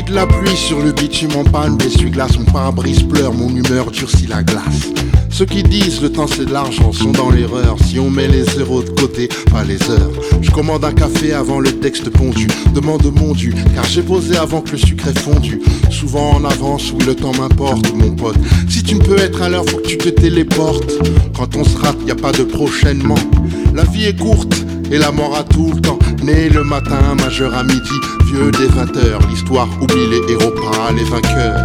de la pluie sur le bitume en panne, l'essuie-glace, mon pare-brise pleure, mon humeur durcit la glace. Ceux qui disent le temps c'est de l'argent sont dans l'erreur. Si on met les zéros de côté, pas les heures. Je commande un café avant le texte pondu. Demande mon dû, car j'ai posé avant que le sucre ait fondu. Souvent en avance, oui le temps m'importe mon pote. Si tu ne peux être à l'heure, faut que tu te téléportes. Quand on se rate, y a pas de prochainement. La vie est courte et la mort a tout le temps. Né le matin, majeur à midi, vieux des 20 heures. L'histoire oublie les héros, pas les vainqueurs.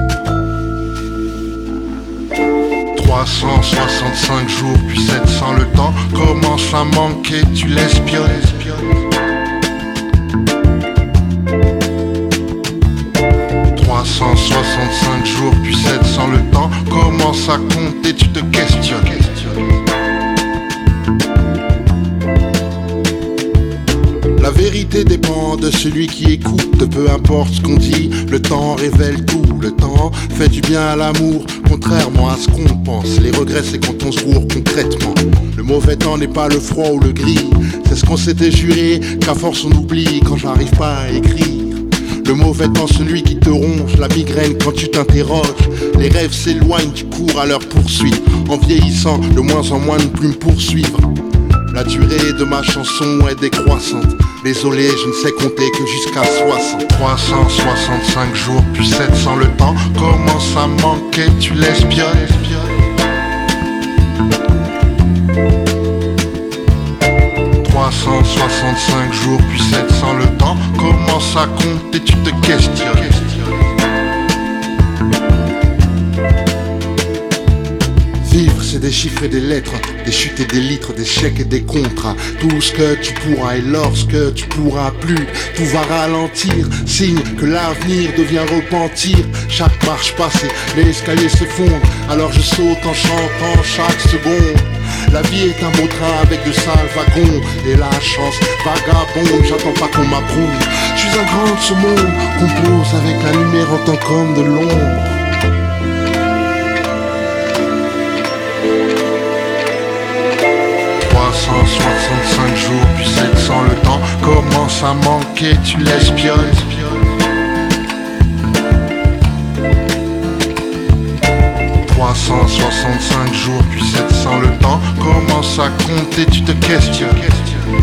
365 jours, puis 700 le temps commence à manquer, tu l'espionnes. 365 jours, puis 700 le temps commence à compter, tu te questionnes. La vérité dépend de celui qui écoute, peu importe ce qu'on dit, le temps révèle tout. Le temps fait du bien à l'amour, contrairement à ce qu'on pense. Les regrets c'est quand on se gourre concrètement. Le mauvais temps n'est pas le froid ou le gris, c'est ce qu'on s'était juré, qu'à force on oublie quand j'arrive pas à écrire. Le mauvais temps, celui qui te ronge, la migraine quand tu t'interroges. Les rêves s'éloignent, tu cours à leur poursuite. En vieillissant, de moins en moins de plumes poursuivre. La durée de ma chanson est décroissante. Désolé, je ne sais compter que jusqu'à 60. 365 jours, puis 700 le temps commence à manquer, tu l'espionnes. 365 jours, puis 700 le temps commence à compter, tu te questionnes. Vivre c'est des chiffres et des lettres, des chutes et des litres, des chèques et des contrats. Tout ce que tu pourras et lorsque tu pourras plus, tout va ralentir, signe que l'avenir devient repentir. Chaque marche passée, l'escalier s'effondre, alors je saute en chantant chaque seconde. La vie est un beau train avec de sales wagons, et la chance vagabonde, j'attends pas qu'on m'approuve. Je suis un grand de ce monde, compose avec la lumière en tant qu'homme de l'ombre. 365 jours, puis 700 le temps commence à manquer, tu l'espionnes. 365 jours, puis 700 le temps commence à compter, tu te questionnes.